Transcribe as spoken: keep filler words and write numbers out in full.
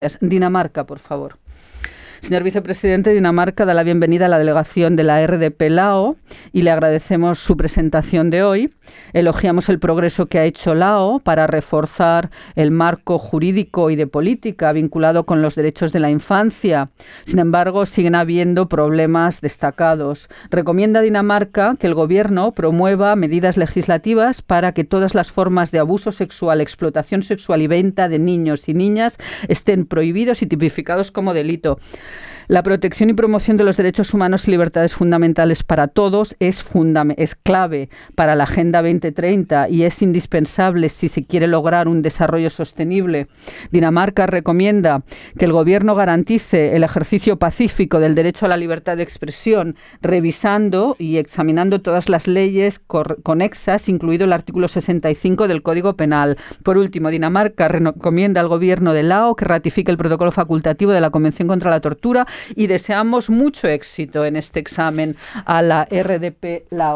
Dinamarca, por favor. Señor vicepresidente, Dinamarca da la bienvenida a la delegación de la R D P Lao y le agradecemos su presentación de hoy. Elogiamos el progreso que ha hecho Lao para reforzar el marco jurídico y de política vinculado con los derechos de la infancia. Sin embargo, siguen habiendo problemas destacados. Recomienda a Dinamarca que el gobierno promueva medidas legislativas para que todas las formas de abuso sexual, explotación sexual y venta de niños y niñas estén prohibidos y tipificados como delito. La protección y promoción de los derechos humanos y libertades fundamentales para todos es, es clave para la Agenda veinte treinta y es indispensable si se quiere lograr un desarrollo sostenible. Dinamarca recomienda que el gobierno garantice el ejercicio pacífico del derecho a la libertad de expresión, revisando y examinando todas las leyes conexas, incluido el artículo sesenta y cinco del Código Penal. Por último, Dinamarca recomienda al gobierno de Lao que ratifique el protocolo facultativo de la Convención contra la Tortura y deseamos mucho éxito en este examen a la R D P Lao.